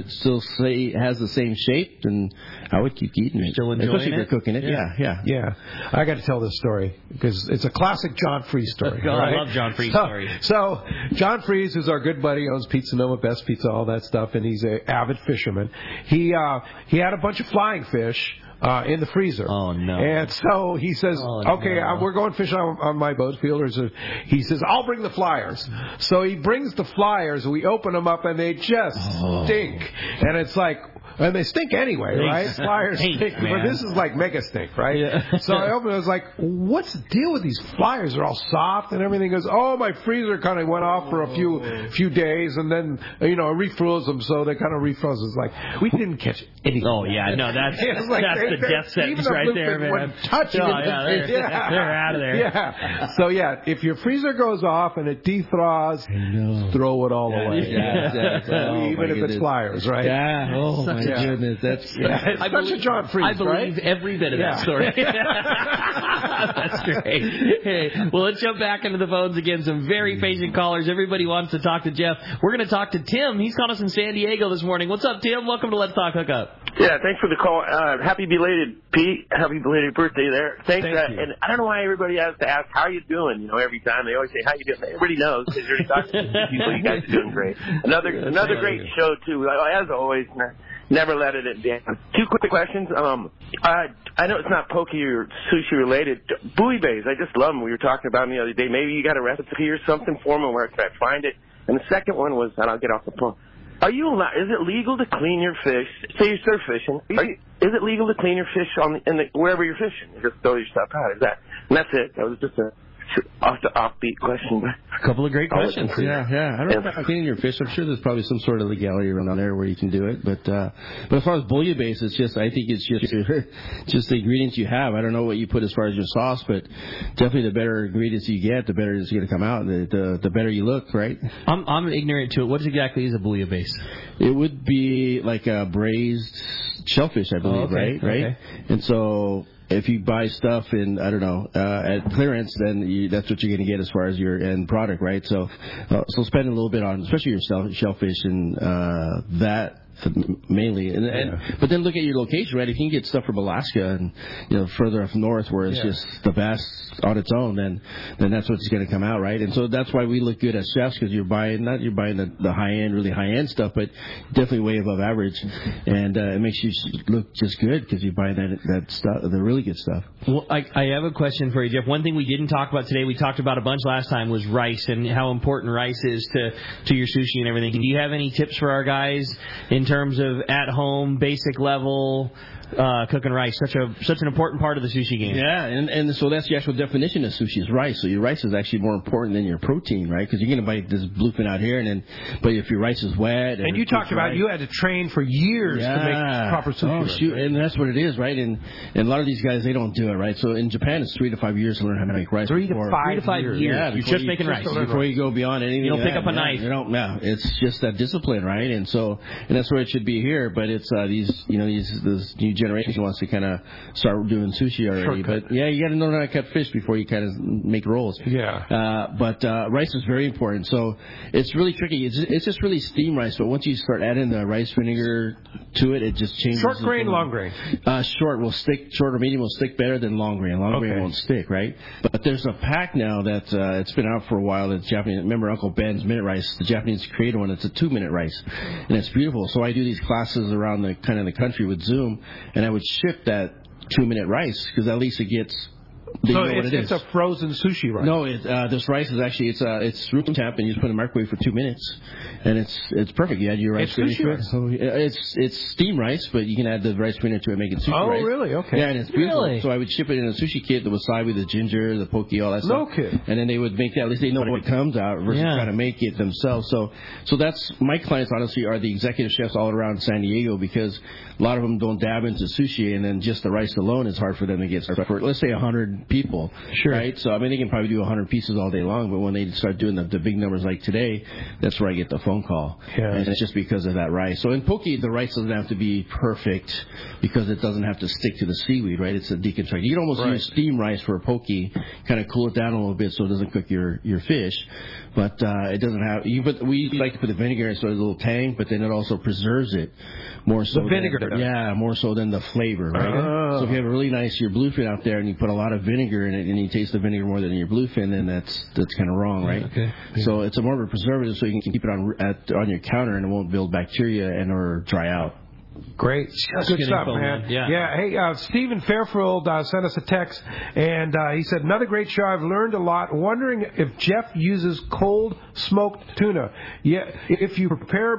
has the same shape, then I would keep eating it. Still enjoying especially it? if you're cooking it. Yeah. I got to tell this story because it's a classic John Freeze story. I love John Freeze story. So John Freeze is our good buddy, owns Pizza Noma, Best Pizza, all that stuff, and he's an avid fisherman. He had a bunch of flying fish in the freezer. Oh, no. And so he says, we're going fishing on my boat. He says, I'll bring the flyers. So he brings the flyers, we open them up, and they just stink. And it's like, and they stink anyway, right? Flyers stink. But this is like mega stink, right? Yeah. So I opened it. I was like, what's the deal with these flyers? They're all soft and everything. He goes, my freezer kind of went off for a few days, and then, refroze them, so they kind of refroze. It's like, we didn't catch anything. Oh, yeah. No, that's the death sentence right there, man. Touch they're out of there. Yeah. So, if your freezer goes off and it defrosts, throw it all away. Even if it's flyers, right? Yeah. Oh, my goodness. That's such a John Freeze, I believe every bit of that story. That's great. Hey, well, let's jump back into the phones again. Some very patient callers. Everybody wants to talk to Jeff. We're going to talk to Tim. He's calling us in San Diego this morning. What's up, Tim? Welcome to Let's Talk Hookup. Yeah, thanks for the call. Happy belated, Pete. Happy belated birthday there. Thanks. Thank you. And I don't know why everybody has to ask, how you doing? Every time they always say, how you doing? Everybody knows because you're talking to people. You guys are doing great. Another great show, too. As always, never let it down. 2 quick questions. I know it's not poke or sushi related. Buoy bays, I just love them. We were talking about them the other day. Maybe you got a recipe or something for them, where can I find it? And the second one was, and I'll get off the phone. Is it legal to clean your fish? Say you're surf fishing. Is it legal to clean your fish wherever you're fishing? You just throw your stuff out. And that's it. That was just a offbeat question. A couple of great questions. Yeah. I don't know about cleaning your fish. I'm sure there's probably some sort of legality around there where you can do it. But as far as bouillabaisse, I think it's just the ingredients you have. I don't know what you put as far as your sauce, but definitely the better ingredients you get, the better it's going to come out. The better you look, right? I'm ignorant to it. What exactly is a bouillabaisse? It would be like a braised shellfish, I believe, right? Okay. And so if you buy stuff at clearance, then that's what you're going to get as far as your end product, right? So spend a little bit on, especially your shellfish and that mainly. But then look at your location, right? If you can get stuff from Alaska and further up north where it's just the best on its own, then that's what's going to come out, right? And so that's why we look good as chefs, because you're buying the high end, really high end stuff, but definitely way above average, and it makes you look just good because you're buying that stuff, the really good stuff. Well, I have a question for you, Jeff. One thing we didn't talk about today, we talked about a bunch last time, was rice and how important rice is to your sushi and everything. Do you have any tips for our guys in terms of at home, basic level cooking rice. Such an important part of the sushi game. Yeah, and so that's the actual definition of sushi is rice. So your rice is actually more important than your protein, right? Because you're going to buy this bluefin out here, but if your rice is wet... And you talked about you had to train for years to make proper sushi. Oh, shoot, and that's what it is, right? And a lot of these guys, they don't do it, right? So in Japan, it's 3 to 5 years to learn how to make rice. 3 to 5 years. Yeah, you're just making rice. Before you go beyond anything. You don't pick up a knife. You don't, no, it's just that discipline, right? And that's where it should be here, but it's this new generation wants to kind of start doing sushi already. Shortcut. But yeah, you got to know how to cut fish before you kind of make rolls. Yeah. But rice is very important. So it's really tricky. It's just really steamed rice, but once you start adding the rice vinegar to it, it just changes. Short grain, long grain? Short will stick. Short or medium will stick better than long grain. Long grain won't stick, right? But there's a pack now that it's been out for a while. That's Japanese. Remember Uncle Ben's Minute Rice, the Japanese created one. It's a 2-minute rice, and it's beautiful. So I do these classes around the country with Zoom, and I would ship that 2-minute rice because at least it gets. So it's a frozen sushi rice. No, this rice is actually it's room temp, and you just put it in the microwave for 2 minutes, and it's perfect. You add your rice vinegar to it. So it's steamed rice, but you can add the rice vinegar to it, make it sushi rice. Oh, really? Okay. Yeah, and it's beautiful. Really? So I would ship it in a sushi kit, the wasabi, the ginger, the poke, all that stuff. No kid. And then they would make that. At least they know what comes out versus trying to make it themselves. So that's my clients. Honestly, are the executive chefs all around San Diego because a lot of them don't dab into sushi, and then just the rice alone is hard for them to get started. For let's say 100 people. Sure. Right? So, I mean, they can probably do 100 pieces all day long, but when they start doing the big numbers like today, that's where I get the phone call. Yeah. And it's just because of that rice. So in poke, the rice doesn't have to be perfect because it doesn't have to stick to the seaweed, right? It's a deconstruct. You can almost use steamed rice for a poke, kind of cool it down a little bit so it doesn't cook your fish. But it doesn't have... we like to put the vinegar in so there's a little tang, but then it also preserves it more so. The vinegar? Yeah, more so than the flavor, right? So if you have a really nice your bluefin out there and you put a lot of vinegar in it and you taste the vinegar more than your bluefin, then that's kind of wrong, right? Okay. So it's a more of a preservative, so you can keep it on your counter and it won't build bacteria and or dry out. Great. Good stuff, man. Yeah. Hey, Stephen Fairfield sent us a text, and he said, another great show. I've learned a lot. Wondering if Jeff uses cold smoked tuna. Yeah. If you prepare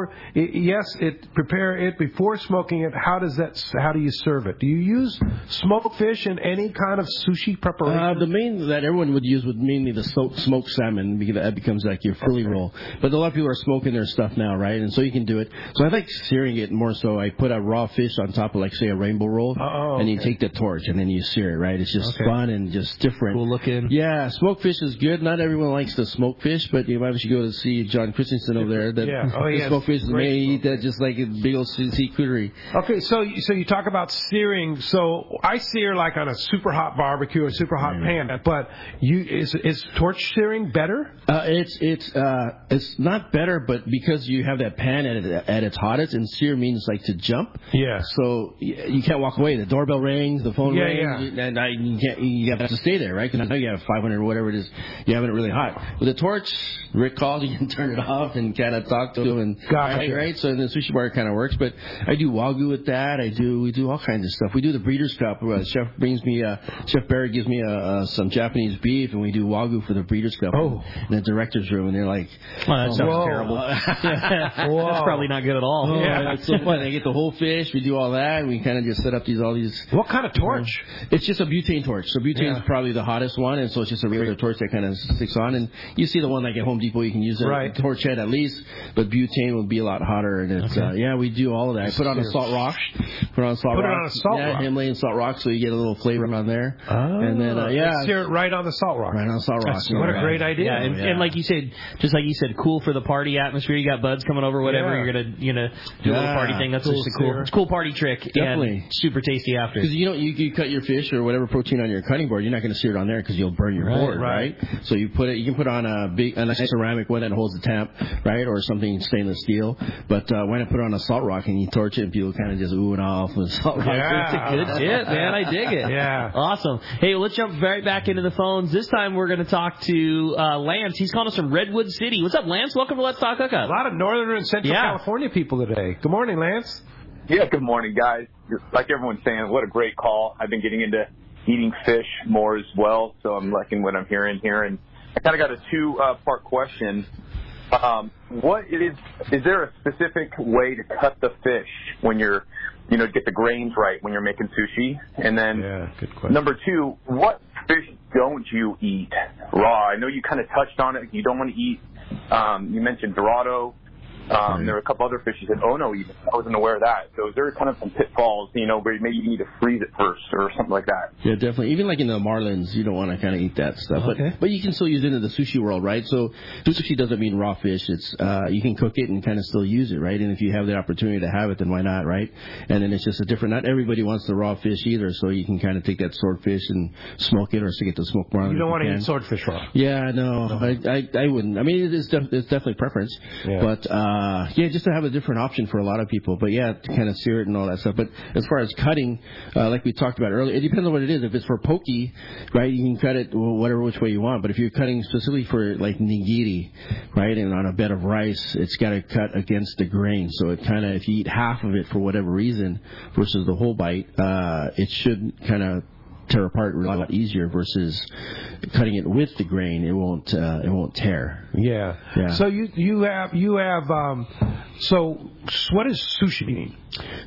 it before smoking it. How do you serve it? Do you use smoked fish in any kind of sushi preparation? The main that everyone would use would mainly the smoked salmon because that becomes like your Philly roll. But a lot of people are smoking their stuff now, right? And so you can do it. So I like searing it more so. I put a raw fish on top of, like, say, a rainbow roll, and you take the torch, and then you sear it, right? It's just fun and just different. Cool looking. Yeah, smoked fish is good. Not everyone likes the smoked fish, but you might go to see John Christensen over there. The smoked fish is made. Eat that just like a big old seafood. Okay, so you talk about searing. So I sear like on a super hot barbecue or super hot pan, but is torch searing better? It's not better, but because you have that pan at its hottest, and sear means like to jump. Yeah. So you can't walk away. The doorbell rings, the phone rings, and you have to stay there, right? Because I know you have 500 or whatever it is. You have it really hot. With a torch, Rick calls, you can turn it off and kind of talk to him. And, right? So in the sushi bar, it kind of works. But I do wagyu with that. We do all kinds of stuff. We do the Breeders' Cup. Chef Barry gives me some Japanese beef, and we do wagyu for the Breeders' Cup in the director's room. And they're like, "Oh, that sounds terrible." That's probably not good at all. Yeah, it's so fun. I get the whole fish. We do all that, and we kind of just set up all these. What kind of torch? It's just a butane torch. So butane is probably the hottest one, and so it's just a regular torch that kind of sticks on. And you see the one like at Home Depot, you can use a torch head at least, but butane will be a lot hotter. And it's we do all of that. I put on a salt rock. Put on a salt rock. Himalayan salt rock, so you get a little flavor on there. And then sear it right on the salt rock. Right on the salt rock. What a great idea. Yeah, and like you said, cool for the party atmosphere. You got buds coming over, whatever. You're gonna do a little party thing. That's just it's a cool party trick. Definitely. And super tasty after. Because you cut your fish or whatever protein on your cutting board, you're not going to sear it on there because you'll burn your board, right? So you can put on a nice ceramic one that holds the temp, right, or something stainless steel. But why not put it on a salt rock and you torch it and people kind of just ooh and off with salt rock? It's a good tip, man. I dig it. Yeah. Awesome. Hey, well, let's jump right back into the phones. This time we're going to talk to Lance. He's calling us from Redwood City. What's up, Lance? Welcome to Let's Talk Hookup. A lot of Northern and Central California people today. Good morning, Lance. Yeah, good morning, guys. Like everyone's saying, what a great call. I've been getting into eating fish more as well, so I'm liking what I'm hearing here. And I kind of got a two-part question. What is there a specific way to cut the fish when you're, get the grains right when you're making sushi? And then good question. Number 2, what fish don't you eat raw? I know you kind of touched on it. You don't want to eat, you mentioned Dorado. There were a couple other fish you said, oh no, even. I wasn't aware of that. So is there kind of some pitfalls, where maybe you need to freeze it first or something like that? Yeah, definitely. Even like in the marlins, you don't want to kind of eat that stuff. Okay. But you can still use it in the sushi world, right? So sushi doesn't mean raw fish. It's you can cook it and kind of still use it, right? And if you have the opportunity to have it, then why not, right? And then it's just a different. Not everybody wants the raw fish either, so you can kind of take that swordfish and smoke it, or stick it to smoked marlin. You don't want to eat swordfish raw. Yeah, no, I wouldn't. I mean, it's definitely preference, but just to have a different option for a lot of people. But yeah, to kind of sear it and all that stuff. But as far as cutting, like we talked about earlier, it depends on what it is. If it's for poke, right, you can cut it whatever which way you want. But if you're cutting specifically for like nigiri, right, and on a bed of rice, it's got to cut against the grain. So it kind of, if you eat half of it for whatever reason versus the whole bite, it should kind of tear apart a lot easier versus cutting it with the grain. It won't tear. Yeah. So you have so what does sushi mean?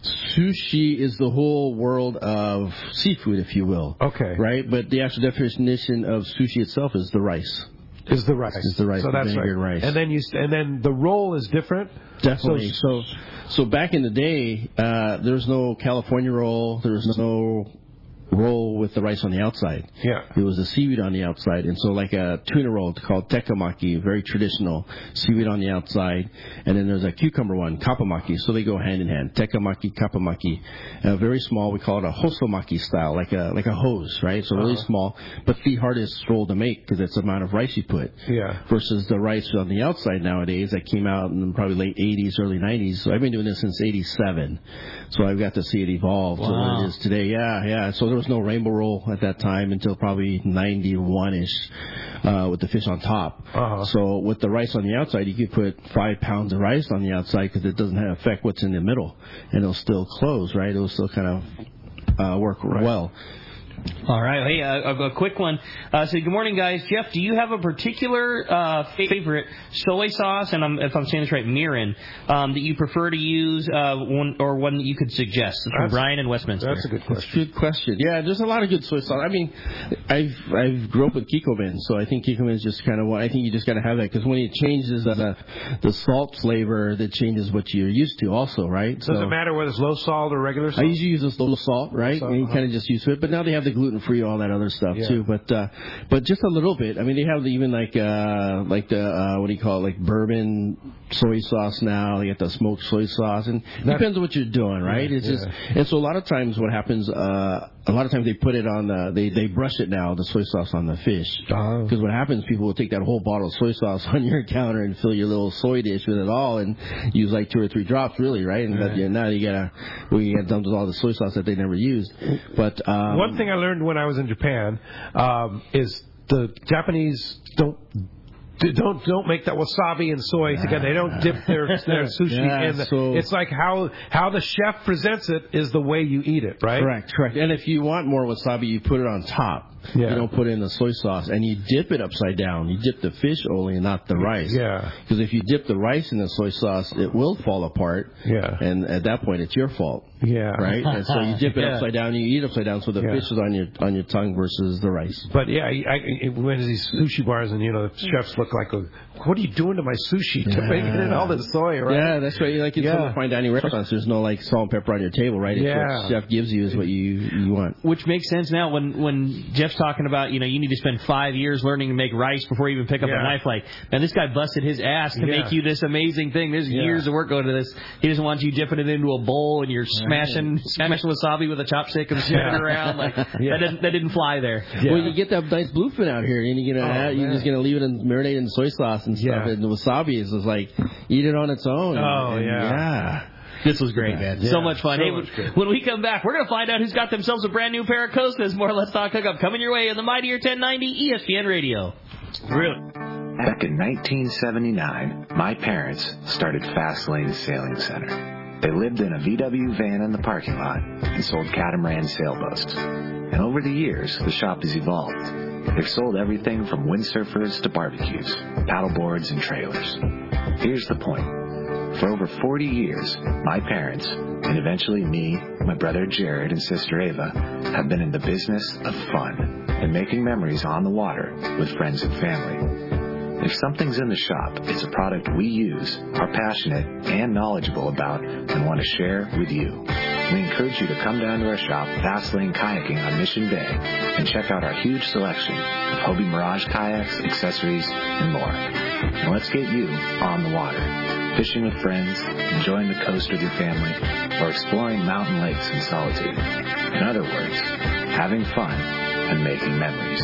Sushi is the whole world of seafood, if you will. Okay. Right? But the actual definition of sushi itself is the rice. Is the rice. So that's right. Rice. And then the roll is different. Definitely. So back in the day, there's no California roll. There was no roll with the rice on the outside. Yeah. It was a seaweed on the outside. And so like a tuna roll called tekamaki, very traditional, seaweed on the outside. And then there's a cucumber one, kapamaki. So they go hand in hand. Tekamaki, kapamaki. Very small. We call it a hosomaki style, like a hose, right? So really small, but the hardest roll to make because it's the amount of rice you put. Yeah. Versus the rice on the outside nowadays that came out in probably late 80s, early 90s. So I've been doing this since 87. So I've got to see it evolve to what it is today. Yeah. So there was no rainbow roll at that time until probably 91-ish with the fish on top. So with the rice on the outside, you could put 5 pounds of rice on the outside because it doesn't affect what's in the middle. And it'll still close, right? It'll still kind of work well. All right. Hey, a quick one. Good morning, guys. Jeff, do you have a particular favorite soy sauce, and if I'm saying this right, mirin, that you prefer to use, one that you could suggest? From Brian in Westminster. That's a good question. Good question. Yeah, there's a lot of good soy sauce. I mean, I've grew up with Kikkoman, so I think Kikkoman is just kind of what I think you just got to have that because when it changes the salt flavor, that changes what you're used to also, right? Does it matter whether it's low salt or regular salt? I usually use this low salt, right? And you kind of just use it, but now they have the gluten-free, all that other stuff too. But just a little bit. I mean, they have even like the what do you call it, like bourbon soy sauce now. They got the smoked soy sauce, and it depends on what you're doing, right? It's just, and so a lot of times what happens, a lot of times they put it on they brush it now, the soy sauce on the fish, because what happens, people will take that whole bottle of soy sauce on your counter and fill your little soy dish with it all, and use like 2 or 3 drops, really, right? And now you get dumped with all the soy sauce that they never used. But one thing I learned when I was in Japan is the Japanese don't make that wasabi and soy together. They don't dip their sushi in. It's like how the chef presents it is the way you eat it, right? Correct. And if you want more wasabi, you put it on top. Yeah. You don't put in the soy sauce, and you dip it upside down. You dip the fish only, and not the rice. Yeah. Because if you dip the rice in the soy sauce, it will fall apart. Yeah. And at that point, it's your fault. Yeah. Right. And so you dip it upside down, you eat upside down, so the fish is on your tongue versus the rice. But yeah, I went to these sushi bars, and the chefs look like, what are you doing to my sushi? Dipping it in all this soy, right? Yeah, that's right. Like in some fine dining restaurants, there's no like salt and pepper on your table, right? It's what the chef gives you is what you want. Which makes sense now when Jeff's talking about, you need to spend 5 years learning to make rice before you even pick up a knife. Like, man, this guy busted his ass to make you this amazing thing. There's years of work going to this. He doesn't want you dipping it into a bowl and you're smashing wasabi with a chopstick and spinning it around. Like, that didn't fly there. Yeah. Well, you get that nice bluefin out here, and you're just gonna leave it and marinate in soy sauce and stuff. And the wasabi is just like eat it on its own. Yeah. This was great, man. So much fun. When we come back, we're going to find out who's got themselves a brand new pair of Costas. More Let's Talk Hookup coming your way on the Mightier 1090 ESPN Radio. Really? Back in 1979, my parents started Fast Lane Sailing Center. They lived in a VW van in the parking lot and sold catamaran sailboats. And over the years, the shop has evolved. They've sold everything from windsurfers to barbecues, paddleboards, and trailers. Here's the point. For over 40 years, my parents, and eventually me, my brother Jared, and sister Ava, have been in the business of fun and making memories on the water with friends and family. If something's in the shop, it's a product we use, are passionate and knowledgeable about, and want to share with you. We encourage you to come down to our shop, Fast Lane Kayaking on Mission Bay, and check out our huge selection of Hobie Mirage kayaks, accessories, and more. Now let's get you on the water, fishing with friends, enjoying the coast with your family, or exploring mountain lakes in solitude. In other words, having fun and making memories.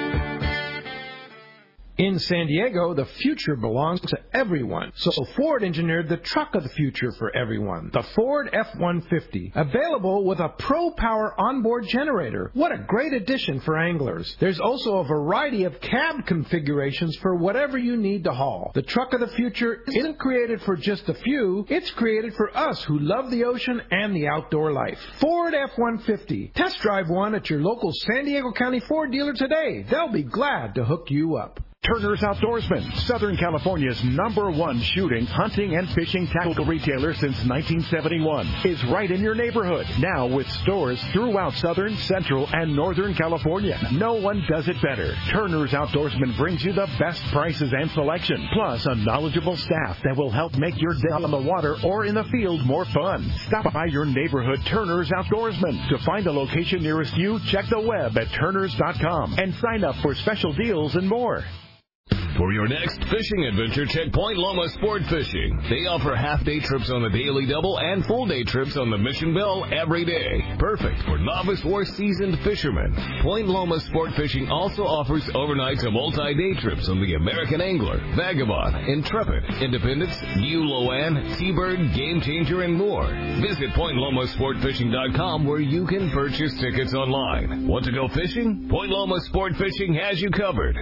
In San Diego, the future belongs to everyone. So Ford engineered the truck of the future for everyone, the Ford F-150, available with a Pro Power onboard generator. What a great addition for anglers. There's also a variety of cab configurations for whatever you need to haul. The truck of the future isn't created for just a few. It's created for us who love the ocean and the outdoor life. Ford F-150. Test drive one at your local San Diego County Ford dealer today. They'll be glad to hook you up. Turner's Outdoorsman, Southern California's #1 shooting, hunting, and fishing tackle retailer since 1971, is right in your neighborhood. Now with stores throughout Southern, Central, and Northern California. No one does it better. Turner's Outdoorsman brings you the best prices and selection, plus a knowledgeable staff that will help make your day on the water or in the field more fun. Stop by your neighborhood Turner's Outdoorsman. To find a location nearest you, check the web at turners.com and sign up for special deals and more. For your next fishing adventure, check Point Loma Sport Fishing. They offer half-day trips on the Daily Double and full-day trips on the Mission Belle every day. Perfect for novice or seasoned fishermen. Point Loma Sport Fishing also offers overnight to multi-day trips on the American Angler, Vagabond, Intrepid, Independence, Loan, Seabird, Game Changer, and more. Visit PointLomaSportFishing.com where you can purchase tickets online. Want to go fishing? Point Loma Sport Fishing has you covered.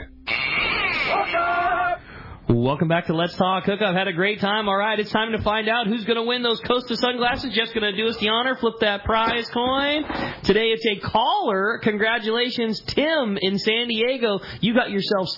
Welcome back to Let's Talk Hookup. Had a great time. All right, it's time to find out who's going to win those Costa sunglasses. Jeff's going to do us the honor. Flip that prize coin. Today it's a caller. Congratulations, Tim in San Diego. You got yourselves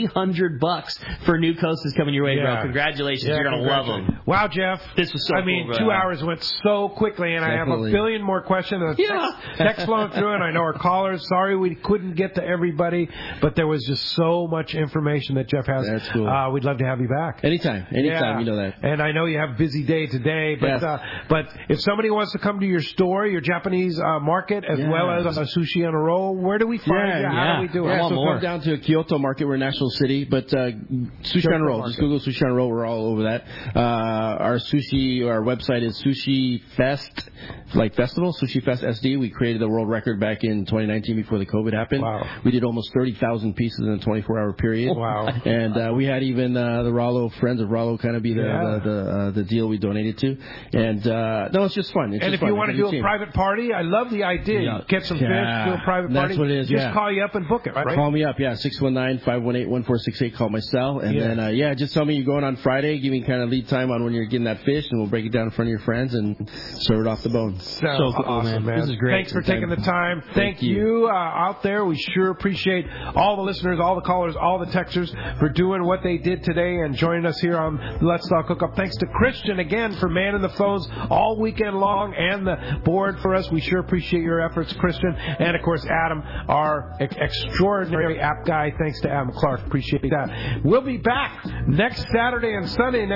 $300 for new Costas coming your way, bro. Congratulations. You're going to love them. Wow, Jeff. This was so cool, 2 hours went so quickly, and I have a billion more questions. Text flowing through, and I know our callers. Sorry we couldn't get to everybody, but there was just so much information that Jeff has. That's cool. We'd love to have you back. Anytime, you know that. And I know you have a busy day today, but if somebody wants to come to your store, your Japanese market, as well as a sushi on a roll, where do we find you? How do we do it? So come down to Kyoto Market. We're National City, but sushi on a roll. Just Google sushi on a roll. We're all over that. Our website is Sushi Fest, like festival, Sushi Fest SD. We created the world record back in 2019 before the COVID happened. Wow. We did almost 30,000 pieces in a 24-hour period. Wow. And we had even the Rollo, Friends of Rollo kind of be the deal we donated to. And no, it's just fun. If you want to do a private party, I love the idea. You get some fish, do a private party. That's what it is, Just call you up and book it, right? Call me up, 619-518-1468. Call my cell. And then, just tell me you're going on Friday. Give me kind of lead time on when you're getting that fish, and we'll break it down in front of your friends and serve it off the bone. So cool, awesome, man. This is great. Thanks for taking the time. Thank you out there. We sure appreciate all the listeners, all the callers, all the texters for doing what they did today and joining us here on Let's Talk Hookup. Thanks to Christian again for manning the phones all weekend long and the board for us. We sure appreciate your efforts, Christian. And, of course, Adam, our extraordinary app guy. Thanks to Adam Clark. Appreciate that. We'll be back next Saturday and Sunday.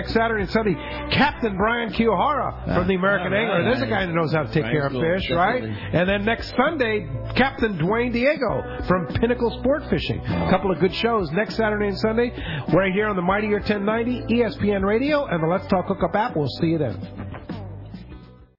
Captain Brian Kiyohara from the American Angler. There's a guy that knows how to take care of fish, right? And then next Sunday, Captain Dwayne Diego from Pinnacle Sport Fishing. A couple of good shows next Saturday and Sunday right here on the Mightier 1090, ESPN Radio, and the Let's Talk Hookup app. We'll see you then.